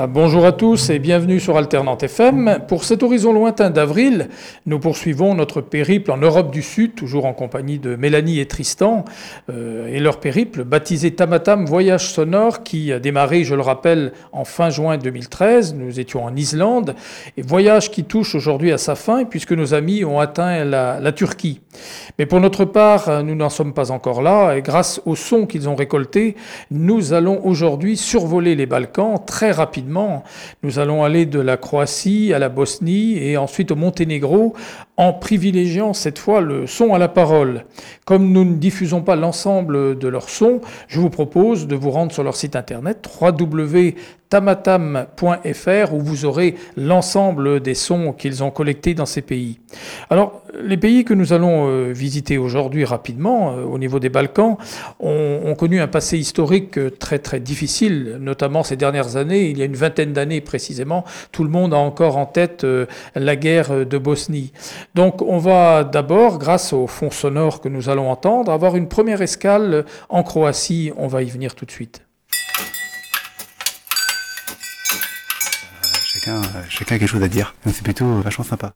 Voilà, bonjour à tous et bienvenue sur Alternante FM. Pour cet horizon lointain d'avril, nous poursuivons notre périple en Europe du Sud, toujours en compagnie de Mélanie et Tristan, et leur périple baptisé Tamatam Voyage Sonore qui a démarré, je le rappelle, en fin juin 2013. Nous étions en Islande, et voyage qui touche aujourd'hui à sa fin puisque nos amis ont atteint la Turquie. Mais pour notre part, nous n'en sommes pas encore là, et grâce aux sons qu'ils ont récoltés, nous allons aujourd'hui survoler les Balkans très rapidement. Nous allons aller de la Croatie à la Bosnie et ensuite au Monténégro en privilégiant cette fois le son à la parole. Comme nous ne diffusons pas l'ensemble de leurs sons, je vous propose de vous rendre sur leur site internet www.tamatam.fr où vous aurez l'ensemble des sons qu'ils ont collectés dans ces pays. Alors, les pays que nous allons visiter aujourd'hui rapidement au niveau des Balkans ont connu un passé historique très très difficile, notamment ces dernières années. Il y a une vingtaine d'années précisément, tout le monde a encore en tête la guerre de Bosnie. Donc on va d'abord, grâce au fond sonore que nous allons entendre, avoir une première escale en Croatie. On va y venir tout de suite. Chacun a quelque chose à dire. C'est plutôt vachement sympa.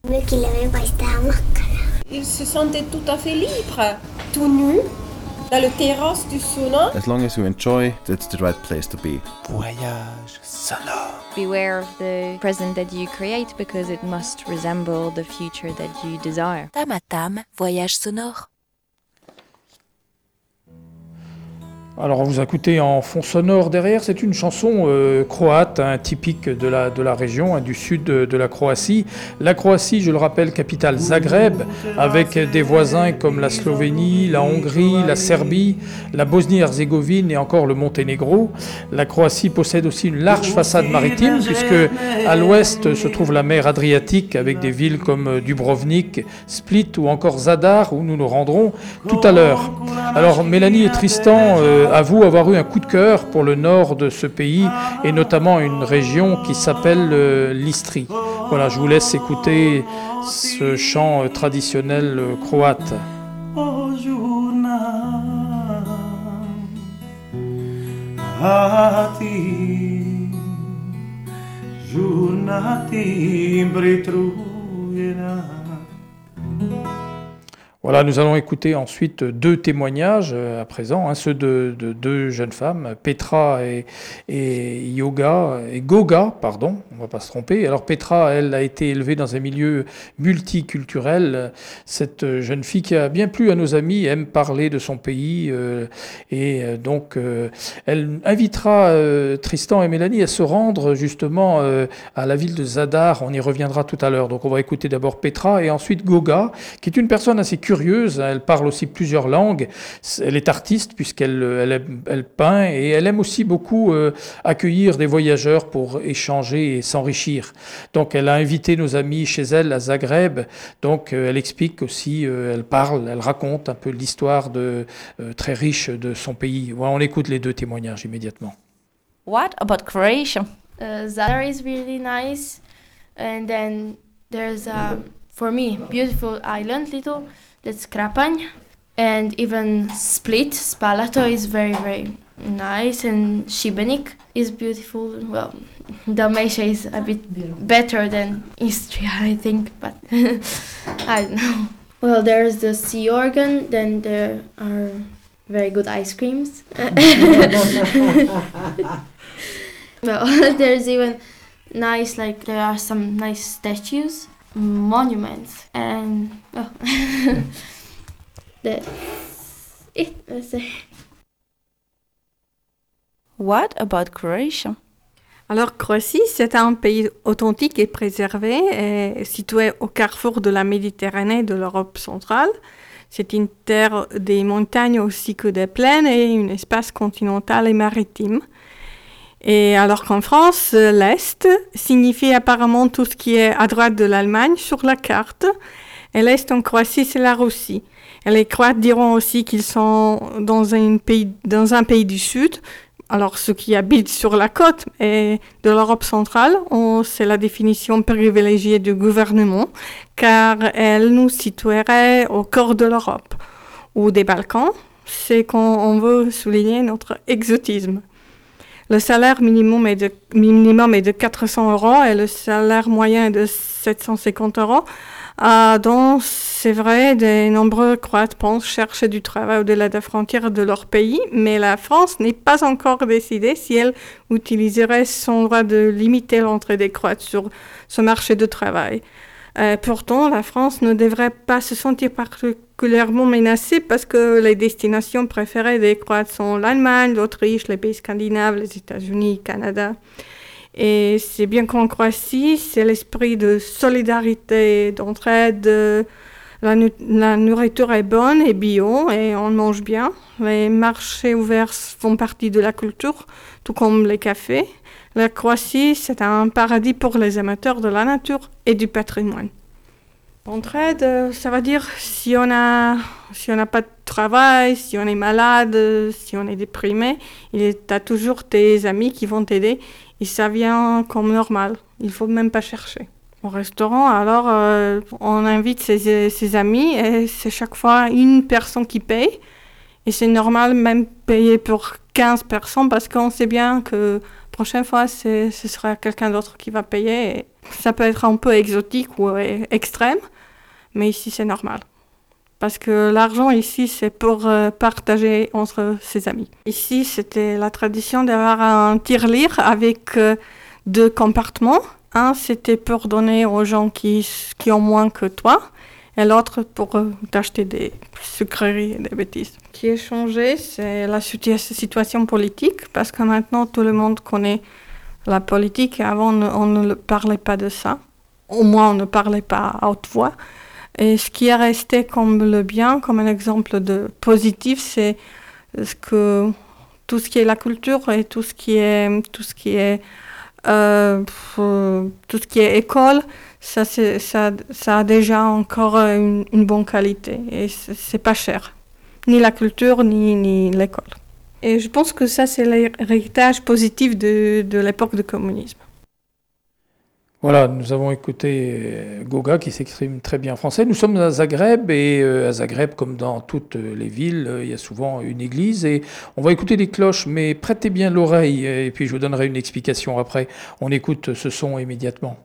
Il se sentait tout à fait libre, tout nu, dans le terrasse du sauna. As long as you enjoy, that's the right place to be. Voyage sonore. Beware of the present that you create because it must resemble the future that you desire. Tamatam, voyage sonore. Alors on vous a écouté en fond sonore derrière, c'est une chanson croate, typique de la région, du sud de la Croatie. La Croatie, je le rappelle, capitale Zagreb, avec des voisins comme la Slovénie, la Hongrie, la Serbie, la Bosnie-Herzégovine et encore le Monténégro. La Croatie possède aussi une large façade maritime, puisque à l'ouest se trouve la mer Adriatique, avec des villes comme Dubrovnik, Split ou encore Zadar, où nous nous rendrons tout à l'heure. Alors Mélanie et Tristan avouent avoir eu un coup de cœur pour le nord de ce pays et notamment une région qui s'appelle l'Istrie. Voilà, je vous laisse écouter ce chant traditionnel croate. Voilà, nous allons écouter ensuite deux témoignages à présent, ceux de deux jeunes femmes, Petra et Goga, on va pas se tromper. Alors Petra, elle a été élevée dans un milieu multiculturel. Cette jeune fille qui a bien plu à nos amis, aime parler de son pays donc elle invitera Tristan et Mélanie à se rendre justement à la ville de Zadar. On y reviendra tout à l'heure. Donc on va écouter d'abord Petra et ensuite Goga, qui est une personne assez curieuse. Elle parle aussi plusieurs langues. Elle est artiste puisqu'elle peint et elle aime aussi beaucoup accueillir des voyageurs pour échanger et s'enrichir. Donc elle a invité nos amis chez elle à Zagreb. Donc elle explique aussi, elle raconte un peu l'histoire très riche de son pays. Voilà, on écoute les deux témoignages immédiatement. What about Croatia? Zadar is really nice, and then there's for me beautiful island little. That's Krapanj, and even Spalato is very, very nice, and Šibenik is beautiful. Well, Dalmatia is a bit better than Istria, I think, but I don't know. Well, there's the sea organ, then there are very good ice creams. Well, there's even there are some nice statues. Monuments and that's it. Let's say. What about Croatia? Alors, Croatie, c'est un pays authentique et préservé, et situé au carrefour de la Méditerranée et de l'Europe centrale. C'est une terre des montagnes aussi que des plaines et un espace continental et maritime. Et alors qu'en France, l'Est signifie apparemment tout ce qui est à droite de l'Allemagne sur la carte. Et l'Est en Croatie, c'est la Russie. Et les Croates diront aussi qu'ils sont dans un pays du Sud. Alors ceux qui habitent sur la côte et de l'Europe centrale, c'est la définition privilégiée du gouvernement, car elle nous situerait au cœur de l'Europe. Ou des Balkans, c'est quand on veut souligner notre exotisme. Le salaire minimum est de 400 euros et le salaire moyen est de 750 euros. Donc, c'est vrai, de nombreux Croates pensent chercher du travail au-delà des frontières de leur pays, mais la France n'est pas encore décidée si elle utiliserait son droit de limiter l'entrée des Croates sur ce marché de travail. Pourtant, la France ne devrait pas se sentir particulièrement menacée parce que les destinations préférées des Croates sont l'Allemagne, l'Autriche, les pays scandinaves, les États-Unis, le Canada. Et c'est bien qu'en Croatie, c'est l'esprit de solidarité, d'entraide. La nourriture est bonne et bio et on mange bien. Les marchés ouverts font partie de la culture, tout comme les cafés. La Croatie, c'est un paradis pour les amateurs de la nature et du patrimoine. Entraide, ça veut dire si on n'a pas de travail, si on est malade, si on est déprimé, t'as toujours tes amis qui vont t'aider et ça vient comme normal. Il ne faut même pas chercher. Au restaurant, alors, on invite ses amis et c'est chaque fois une personne qui paye. Et c'est normal même payer pour 15 personnes parce qu'on sait bien que la prochaine fois, ce sera quelqu'un d'autre qui va payer. Et ça peut être un peu exotique ou extrême, mais ici, c'est normal. Parce que l'argent ici, c'est pour partager entre ses amis. Ici, c'était la tradition d'avoir un tirelire avec 2 compartiments. Un, c'était pour donner aux gens qui ont moins que toi. Et l'autre pour t'acheter des sucreries et des bêtises. Ce qui a changé, c'est la situation politique, parce que maintenant tout le monde connaît la politique. Avant, on ne parlait pas de ça. Au moins, on ne parlait pas à haute voix. Et ce qui est resté comme le bien, comme un exemple de positif, c'est que tout ce qui est la culture et tout ce qui est école, ça a déjà encore une bonne qualité et c'est pas cher, ni la culture ni l'école. Et je pense que ça c'est l'héritage positif de l'époque du communisme. Voilà, nous avons écouté Goga qui s'exprime très bien en français. Nous sommes à Zagreb et à Zagreb, comme dans toutes les villes, il y a souvent une église et on va écouter des cloches, mais prêtez bien l'oreille et puis je vous donnerai une explication après. On écoute ce son immédiatement.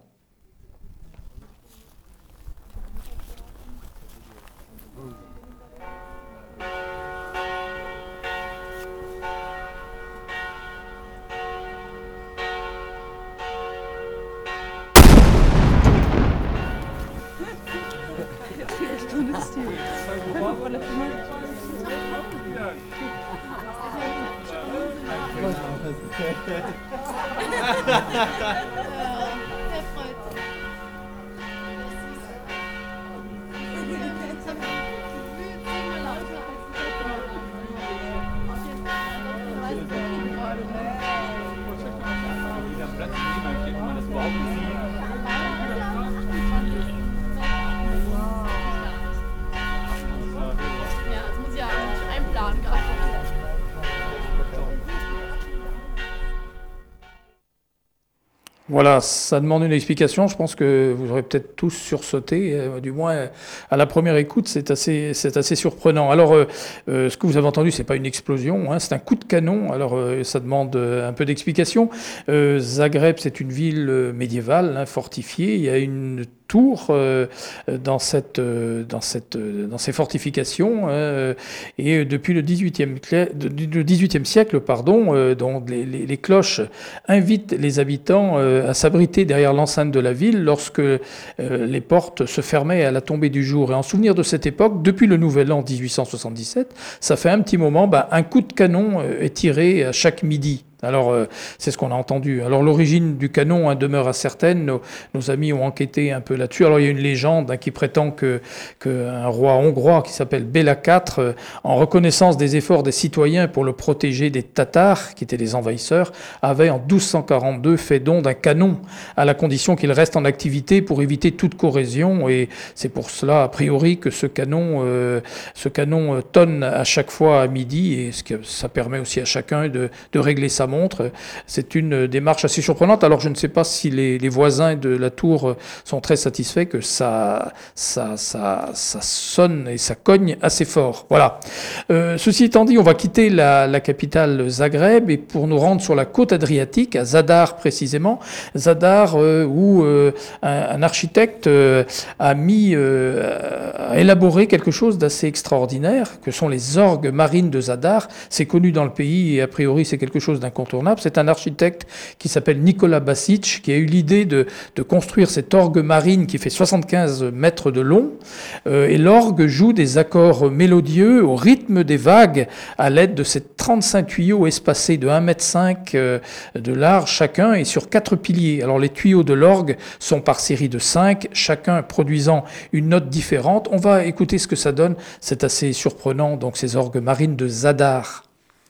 Voilà, ça demande une explication. Je pense que vous aurez peut-être tous sursauté, du moins à la première écoute, c'est assez surprenant. Alors, ce que vous avez entendu, c'est pas une explosion, hein, c'est un coup de canon. Alors, ça demande un peu d'explication. Zagreb, c'est une ville médiévale, hein, fortifiée. Il y a une tour dans ces fortifications et depuis le XVIIIe siècle, dont les cloches invitent les habitants à s'abriter derrière l'enceinte de la ville lorsque les portes se fermaient à la tombée du jour. Et en souvenir de cette époque, depuis le Nouvel An 1877, ça fait un petit moment, un coup de canon est tiré à chaque midi. Alors, c'est ce qu'on a entendu. Alors, l'origine du canon demeure incertaine. Nos amis ont enquêté un peu là-dessus. Alors, il y a une légende qui prétend qu'un roi hongrois qui s'appelle Béla IV, en reconnaissance des efforts des citoyens pour le protéger des Tatars, qui étaient des envahisseurs, avait en 1242 fait don d'un canon, à la condition qu'il reste en activité pour éviter toute corrosion. Et c'est pour cela, a priori, que ce canon tonne à chaque fois à midi, et ça permet aussi à chacun de régler sa montre. C'est une démarche assez surprenante. Alors, je ne sais pas si les voisins de la tour sont très satisfaits que ça sonne et ça cogne assez fort. Voilà. Ceci étant dit, on va quitter la capitale Zagreb et pour nous rendre sur la côte adriatique, à Zadar précisément. Zadar, où un architecte a élaboré quelque chose d'assez extraordinaire, que sont les orgues marines de Zadar. C'est connu dans le pays et a priori c'est quelque chose d'incontournable. C'est un architecte qui s'appelle Nikola Basic qui a eu l'idée de construire cette orgue marine qui fait 75 mètres de long. Et l'orgue joue des accords mélodieux au rythme des vagues à l'aide de ces 35 tuyaux espacés de 1,5 m de large chacun et sur 4 piliers. Alors les tuyaux de l'orgue sont par série de 5, chacun produisant une note différente. On va écouter ce que ça donne. C'est assez surprenant, donc ces orgues marines de Zadar.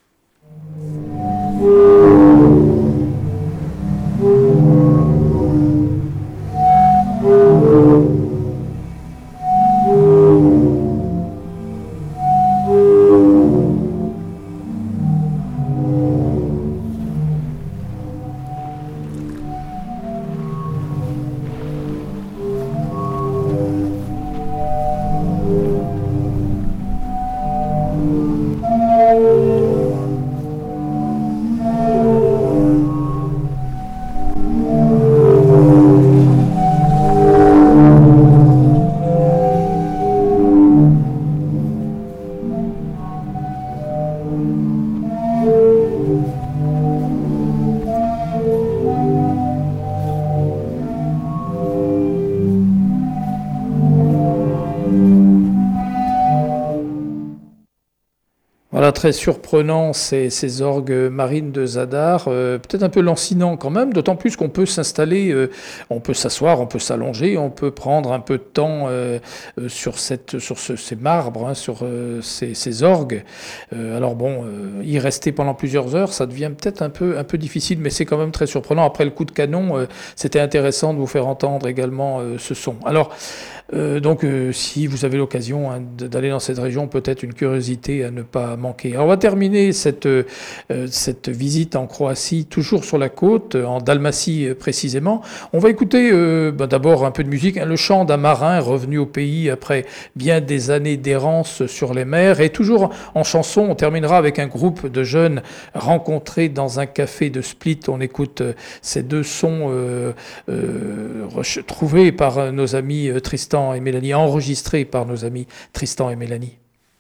Voilà, très surprenant ces orgues marines de Zadar, peut-être un peu lancinant quand même, d'autant plus qu'on peut s'installer, on peut s'asseoir, on peut s'allonger, on peut prendre un peu de temps sur ces marbres, hein, sur ces orgues. Alors bon, y rester pendant plusieurs heures, ça devient peut-être un peu difficile, mais c'est quand même très surprenant. Après le coup de canon, c'était intéressant de vous faire entendre également ce son. Alors, donc, si vous avez l'occasion d'aller dans cette région, peut-être une curiosité à ne pas manquer. Alors, on va terminer cette visite en Croatie, toujours sur la côte, en Dalmatie précisément. On va écouter d'abord un peu de musique, hein, le chant d'un marin revenu au pays après bien des années d'errance sur les mers. Et toujours en chanson, on terminera avec un groupe de jeunes rencontrés dans un café de Split. On écoute ces deux sons trouvés par nos amis Tristan et Mélanie, enregistré par nos amis Tristan et Mélanie.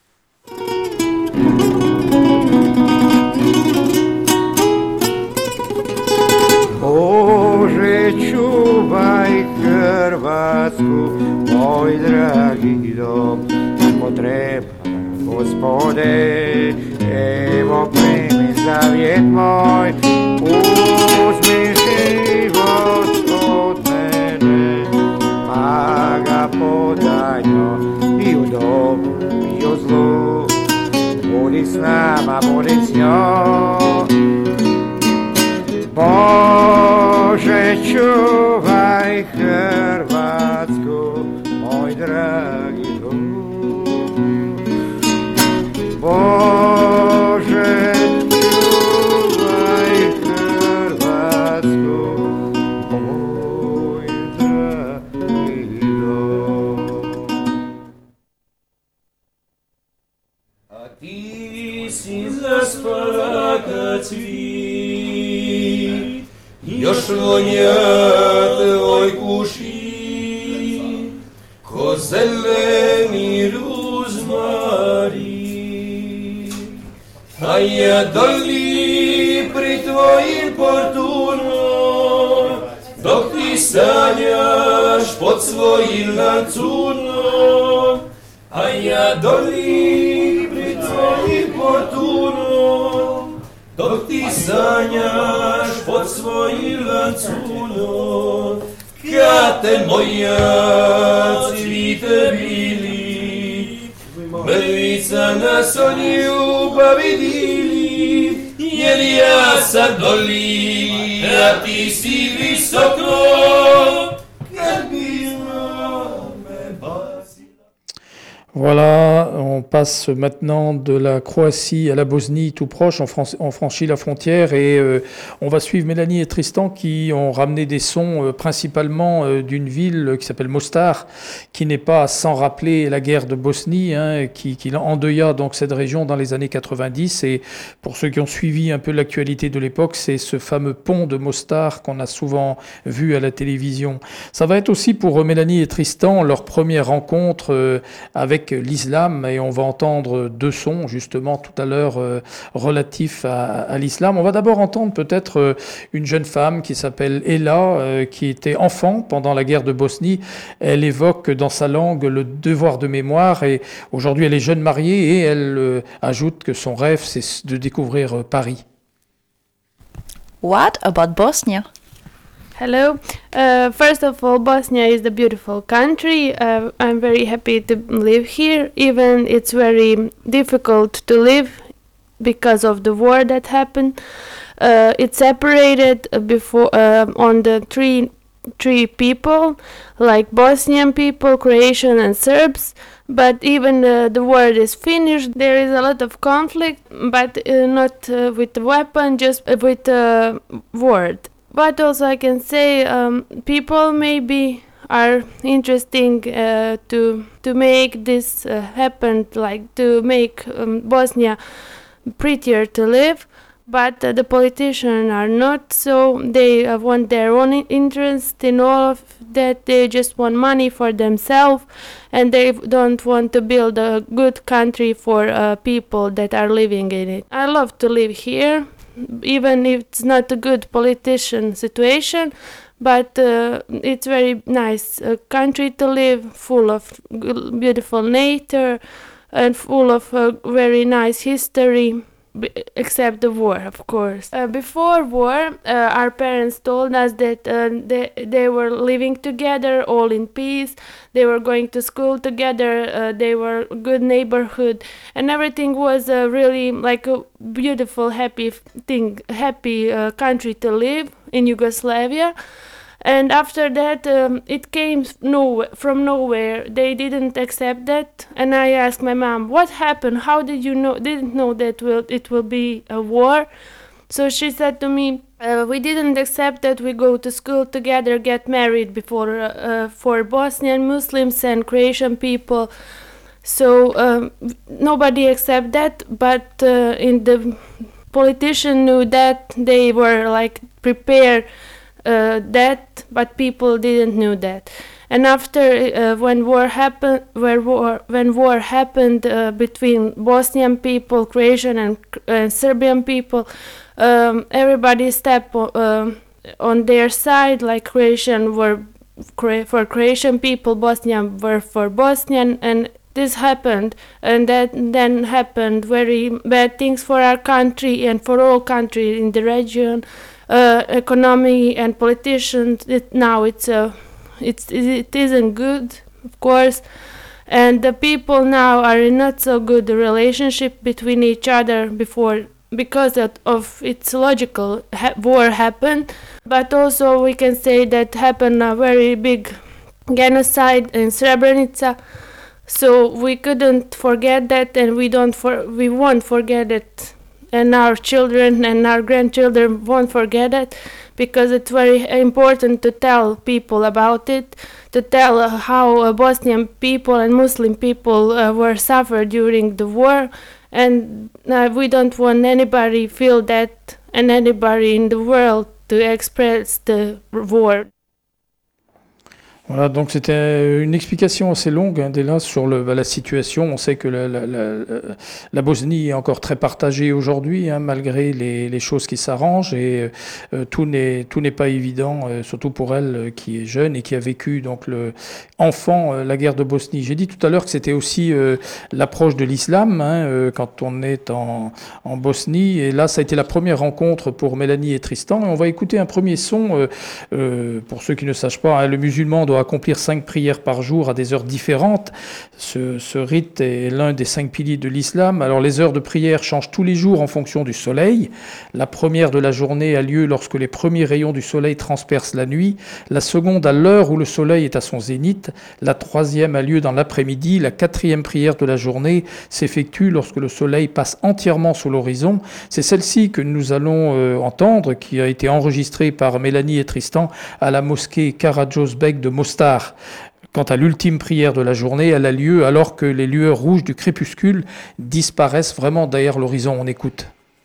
Bože, čuvaj Hrvatsku, moj dragi dom, ako treba, Gospode, evo primi zavjet moj, uzmi život od mene, pa ga podajno i u dobu i u zlu, budi s nama, budi s njom. Bože, čuvaj Hrvatsku, moj dragi drug. Bože, čuvaj Hrvatsku, moj dragi drug. A ti si zaspala kad cvit, još vonja tvoj kuši, ko zeleni ruzmari. A ja doli pri tvojim portunom, dok ti sanjaš pod svojim lancunom. A ja doli pri tvojim portunom, dok ti sanjaš pod svojim lancunom. Kate moja cvite bili, mrvica nas o ljubavi dili, jer ja sam doli, a ti si visoko, kad bi me basila. Voilà, on passe maintenant de la Croatie à la Bosnie, tout proche, on franchit la frontière et on va suivre Mélanie et Tristan qui ont ramené des sons principalement d'une ville qui s'appelle Mostar, qui n'est pas sans rappeler la guerre de Bosnie, hein, qui endeuilla donc cette région dans les années 90. Et pour ceux qui ont suivi un peu l'actualité de l'époque, c'est ce fameux pont de Mostar qu'on a souvent vu à la télévision. Ça va être aussi pour Mélanie et Tristan leur première rencontre avec l'islam, et on va entendre deux sons justement tout à l'heure relatifs à l'islam. On va d'abord entendre peut-être une jeune femme qui s'appelle Ella, qui était enfant pendant la guerre de Bosnie. Elle évoque dans sa langue le devoir de mémoire, et aujourd'hui elle est jeune mariée et elle ajoute que son rêve c'est de découvrir Paris. What about Bosnia? Hello. First of all, Bosnia is a beautiful country. I'm very happy to live here, even it's very difficult to live because of the war that happened. It's separated before on the three people, like Bosnian people, Croatian and Serbs. But even the war is finished, there is a lot of conflict, but not with the weapon, just with word. But also I can say people maybe are interesting to make this happen, like to make Bosnia prettier to live. But the politicians are not, so they want their own interest in all of that. They just want money for themselves, and they don't want to build a good country for people that are living in it. I love to live here, even if it's not a good politician situation, but it's very nice country to live, full of beautiful nature and full of very nice history, except the war, of course. Before war, our parents told us that they were living together, all in peace. They were going to school together. They were a good neighborhood, and everything was really like a beautiful, happy thing, happy country to live in Yugoslavia. And after that, it came from nowhere. They didn't accept that, and I asked my mom, "What happened? How did you know? Didn't know that it will be a war?" So she said to me, "We didn't accept that we go to school together, get married before for Bosnian Muslims and Croatian people. So nobody accept that, but in the politician knew that they were like prepared." That, but people didn't know that. And after when war happened between Bosnian people, Croatian and Serbian people, everybody stepped on their side. Like Croatian were for Croatian people, Bosnian were for Bosnian, and this happened, and that then happened very bad things for our country and for all countries in the region. Economy and politicians. It isn't good, of course, and the people now are in not so good relationship between each other because of its logical war happened. But also we can say that happened a very big genocide in Srebrenica. So we couldn't forget that, and we won't forget it. And our children and our grandchildren won't forget it, because it's very important to tell people about it, to tell how Bosnian people and Muslim people were suffered during the war, and we don't want anybody feel that, and anybody in the world to express the war. Voilà, donc c'était une explication assez longue, hein, Della, sur la situation. On sait que la Bosnie est encore très partagée aujourd'hui, hein, malgré les choses qui s'arrangent, et tout n'est pas évident, surtout pour elle qui est jeune et qui a vécu donc enfant la guerre de Bosnie. J'ai dit tout à l'heure que c'était aussi l'approche de l'islam, hein, quand on est en Bosnie, et là ça a été la première rencontre pour Mélanie et Tristan, et on va écouter un premier son. Pour ceux qui ne sachent pas, hein, le musulman doit doit accomplir 5 prières par jour à des heures différentes. Ce rite est l'un des 5 piliers de l'islam. Alors les heures de prière changent tous les jours en fonction du soleil. La première de la journée a lieu lorsque les premiers rayons du soleil transpercent la nuit. La seconde à l'heure où le soleil est à son zénith. La troisième a lieu dans l'après-midi. La quatrième prière de la journée s'effectue lorsque le soleil passe entièrement sous l'horizon. C'est celle-ci que nous allons entendre, qui a été enregistrée par Mélanie et Tristan à la mosquée Karajosbek de Mostar. Quant à l'ultime prière de la journée, elle a lieu alors que les lueurs rouges du crépuscule disparaissent vraiment derrière l'horizon. On écoute.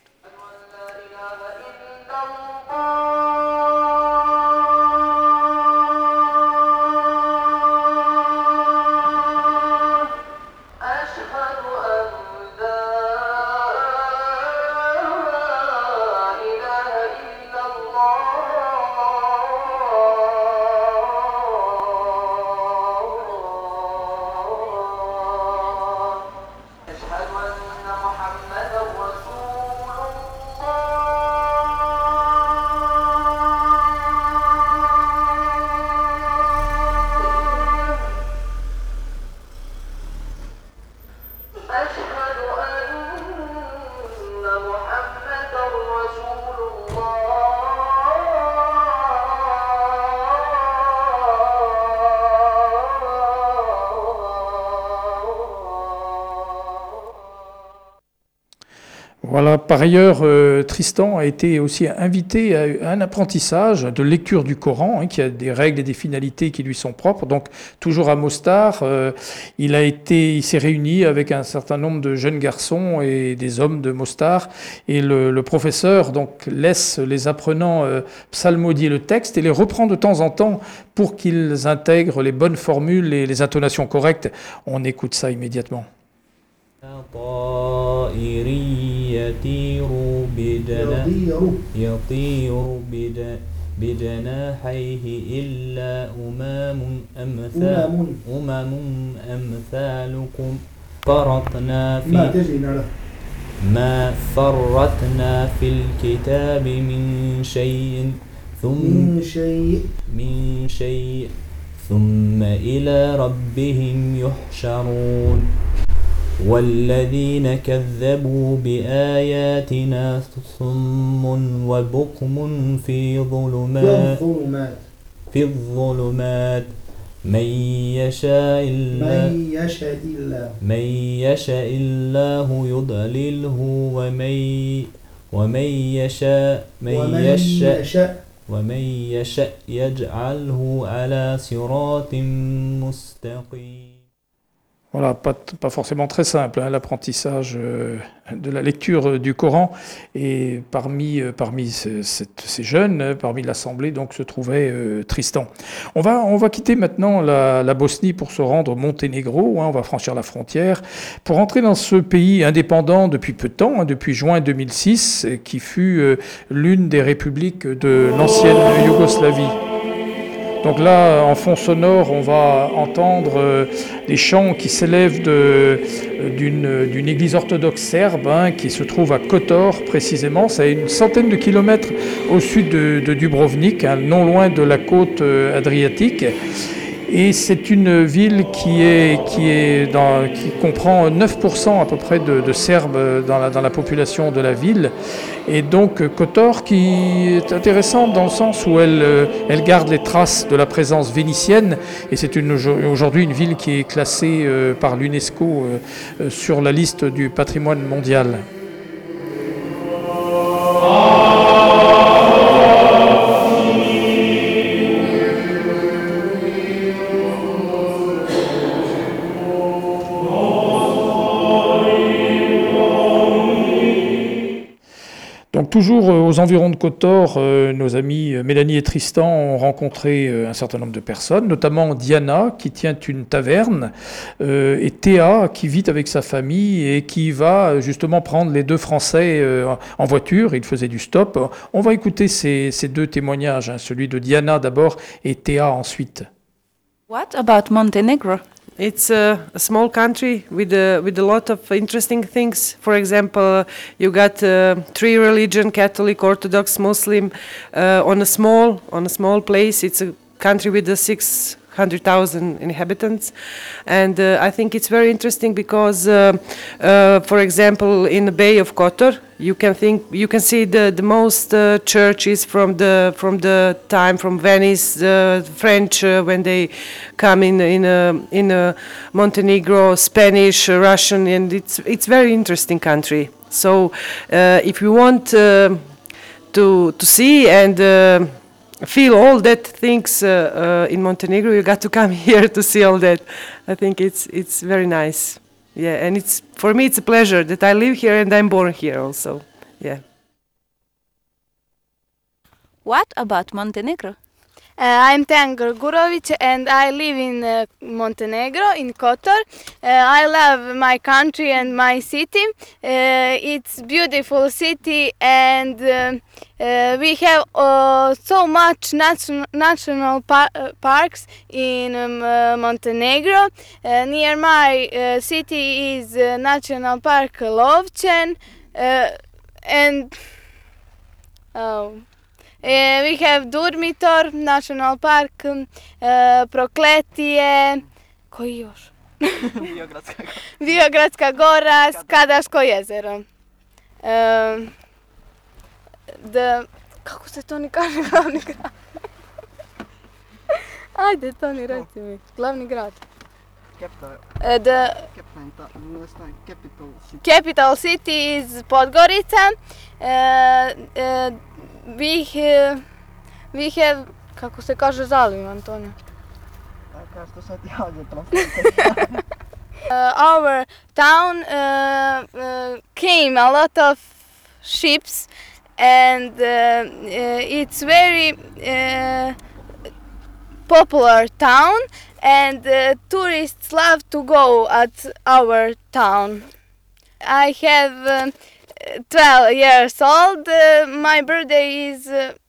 Voilà, par ailleurs, Tristan a été aussi invité à un apprentissage de lecture du Coran, qui a des règles et des finalités qui lui sont propres. Donc, toujours à Mostar, il s'est réuni avec un certain nombre de jeunes garçons et des hommes de Mostar. Et le professeur donc laisse les apprenants psalmodier le texte et les reprend de temps en temps pour qu'ils intègrent les bonnes formules et les intonations correctes. On écoute ça immédiatement. بجناحيه إلا أمم أمثالكم ما فرطنا في الكتاب من شيء ثم إلى ربهم يحشرون والذين كذبوا بآياتنا صم وبكم في الظلمات من يشاء الله يضلله ومن يشاء يجعله على صراط مستقيم. Voilà, pas forcément très simple, l'apprentissage de la lecture du Coran. Et parmi ces jeunes, parmi l'assemblée, donc se trouvait Tristan. On va quitter maintenant la Bosnie pour se rendre au Monténégro. On va franchir la frontière pour entrer dans ce pays indépendant depuis peu de temps, depuis juin 2006, qui fut l'une des républiques de l'ancienne Yougoslavie. Donc là, en fond sonore, on va entendre des chants qui s'élèvent d'une église orthodoxe serbe qui se trouve à Kotor précisément. C'est une centaine de kilomètres au sud de Dubrovnik, non loin de la côte adriatique. Et c'est une ville qui comprend 9% à peu près de Serbes dans la population de la ville. Et donc Kotor qui est intéressante dans le sens où elle garde les traces de la présence vénitienne. Et c'est aujourd'hui une ville qui est classée par l'UNESCO sur la liste du patrimoine mondial. Donc toujours aux environs de Kotor, nos amis Mélanie et Tristan ont rencontré un certain nombre de personnes, notamment Diana qui tient une taverne et Théa qui vit avec sa famille et qui va justement prendre les deux Français en voiture. Ils faisaient du stop. On va écouter ces deux témoignages, celui de Diana d'abord et Théa ensuite. What about Montenegro? It's a small country with a lot of interesting things. For example, you got 3 religions: Catholic, Orthodox, Muslim, on a small place. It's a country with 600 100,000 inhabitants, and I think it's very interesting because, for example, in the Bay of Kotor, you can see the most churches from the time from Venice, the French when they come in Montenegro, Spanish, Russian, and it's very interesting country. So if you want to see and feel all that things in Montenegro, you got to come here to see all that. I think it's very nice. Yeah, and for me it's a pleasure that I live here and I'm born here also. Yeah. What about Montenegro? I'm Tejan Grgurovic and I live in Montenegro, in Kotor. I love my country and my city. It's beautiful city and we have so much national parks in Montenegro. Near my city is National Park Lovćen and we have Durmitor, National Park, Prokletije, koji još? Biogradska gora, Skadaško jezero. Kako se to ni kaže glavni grad? Ajde, to ni reci mi. Glavni grad. Capital city is Podgorica. We have, kako se kaže zaliv, Antonio? Our town came a lot of ships and it's very popular town and tourists love to go at our town. I have 12 years old. My birthday is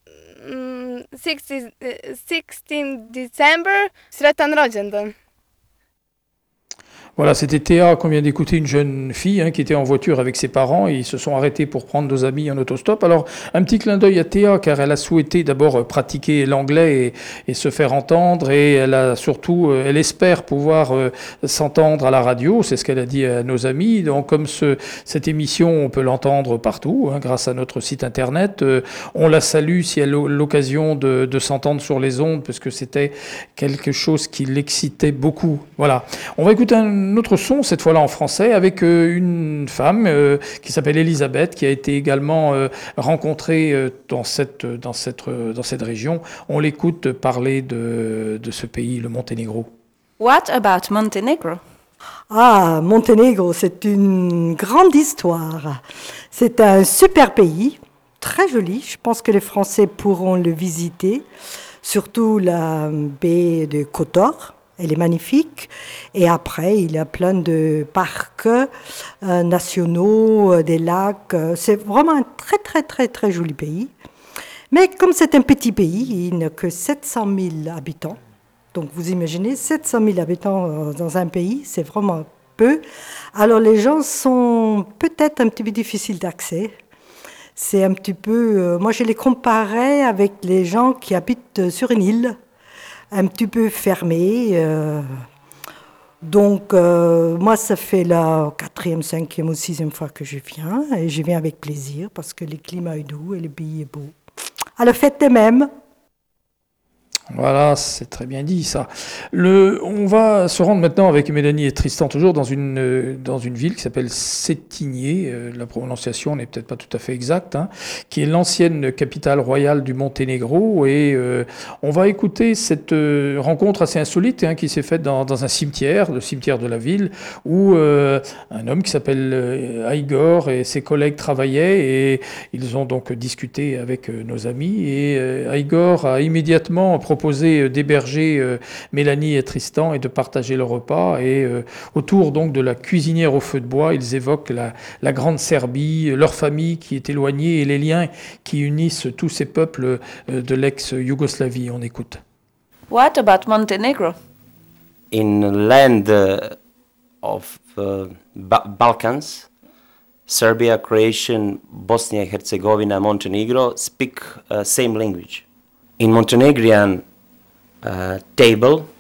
16 December. Sretan rođendan. Voilà, c'était Théa qu'on vient d'écouter, une jeune fille qui était en voiture avec ses parents et ils se sont arrêtés pour prendre nos amis en autostop. Alors, un petit clin d'œil à Théa car elle a souhaité d'abord pratiquer l'anglais et se faire entendre et elle a surtout, elle espère pouvoir s'entendre à la radio, c'est ce qu'elle a dit à nos amis. Donc, comme cette émission, on peut l'entendre partout grâce à notre site internet. On la salue si elle a l'occasion de s'entendre sur les ondes parce que c'était quelque chose qui l'excitait beaucoup. Voilà, on va écouter un autre son, cette fois-là en français, avec une femme qui s'appelle Elisabeth, qui a été également rencontrée dans cette région. On l'écoute parler de ce pays, le Monténégro. What about Montenegro? Ah, Monténégro, c'est une grande histoire. C'est un super pays, très joli. Je pense que les Français pourront le visiter, surtout la baie de Kotor. Elle est magnifique. Et après, il y a plein de parcs nationaux, des lacs. C'est vraiment un très, très, très, très joli pays. Mais comme c'est un petit pays, il n'a que 700 000 habitants. Donc vous imaginez, 700 000 habitants dans un pays, c'est vraiment peu. Alors les gens sont peut-être un petit peu difficiles d'accès. C'est un petit peu... moi, je les comparais avec les gens qui habitent sur une île, un petit peu fermée. Donc, moi, ça fait la 4e, 5e ou 6e fois que je viens. Et je viens avec plaisir parce que le climat est doux et le pays est beau. Alors, faites de même. Voilà, c'est très bien dit ça. On va se rendre maintenant avec Mélanie et Tristan toujours dans une ville qui s'appelle Cetinje, la prononciation n'est peut-être pas tout à fait exacte, qui est l'ancienne capitale royale du Monténégro et on va écouter cette rencontre assez insolite qui s'est faite dans un cimetière, le cimetière de la ville, où un homme qui s'appelle Igor et ses collègues travaillaient et ils ont donc discuté avec nos amis et Igor a immédiatement proposé d'héberger Mélanie et Tristan et de partager le repas. Et autour donc de la cuisinière au feu de bois, ils évoquent la grande Serbie, leur famille qui est éloignée et les liens qui unissent tous ces peuples de l'ex-Yougoslavie. On écoute. What about Montenegro? In land of Balkans, Serbia, Croatia, Bosnia and Herzegovina, Montenegro speak same language. In Montenegrin table,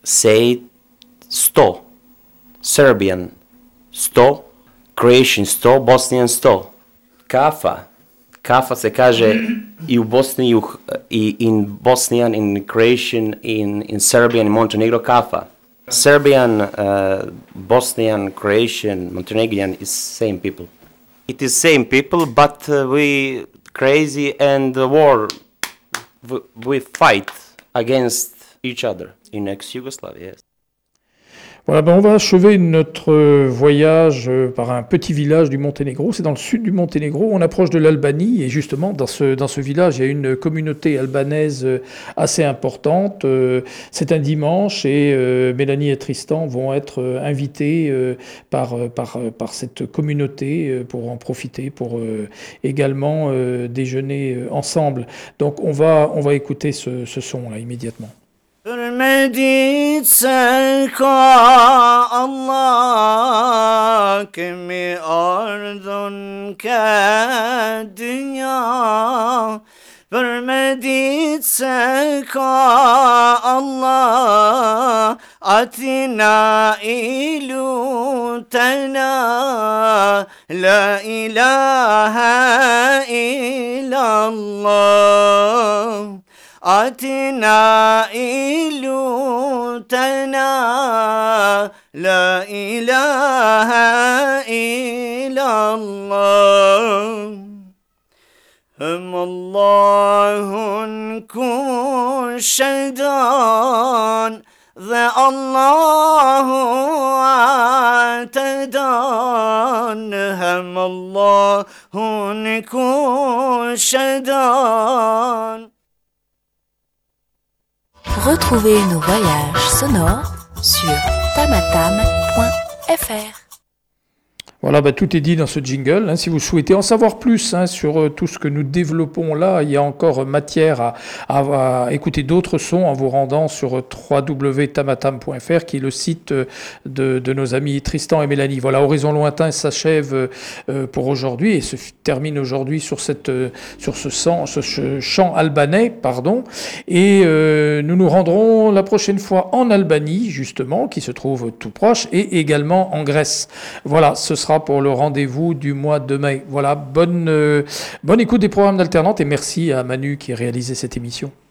say sto, Serbian sto, Croatian sto, Bosnian sto. Kafa se kaže i u Bosni, i in Bosnian, in Croatian, in Serbian, in Montenegro, kafa. Serbian, Bosnian, Croatian, Montenegrin is same people. It is same people, but we crazy and the war, we fight against each other in ex-Yugoslavia, yes. Voilà, ben on va achever notre voyage par un petit village du Monténégro. C'est dans le sud du Monténégro, on approche de l'Albanie et justement dans ce village, il y a une communauté albanaise assez importante. C'est un dimanche et Mélanie et Tristan vont être invités par cette communauté pour en profiter, pour également déjeuner ensemble. Donc on va écouter ce son-là immédiatement. Vermediyse ka Allah kimi ardun ke dünya Vermediyse ka Allah atina ilutena La ilahe illallah Atina ilutena La ilahe illallah Hem Allah'un kuşedan Ve Allahu atedan Hem Allah'un kuşedan Retrouvez nos voyages sonores sur tamatam.fr. Voilà, bah, tout est dit dans ce jingle. Hein. Si vous souhaitez en savoir plus sur tout ce que nous développons là, il y a encore matière à écouter d'autres sons en vous rendant sur www.tamatam.fr, qui est le site de nos amis Tristan et Mélanie. Voilà, Horizon Lointain s'achève pour aujourd'hui et se termine aujourd'hui sur ce chant albanais, pardon. Et nous nous rendrons la prochaine fois en Albanie, justement, qui se trouve tout proche, et également en Grèce. Voilà, ce sera pour le rendez-vous du mois de mai. Voilà, bonne écoute des programmes d'Alternante et merci à Manu qui a réalisé cette émission.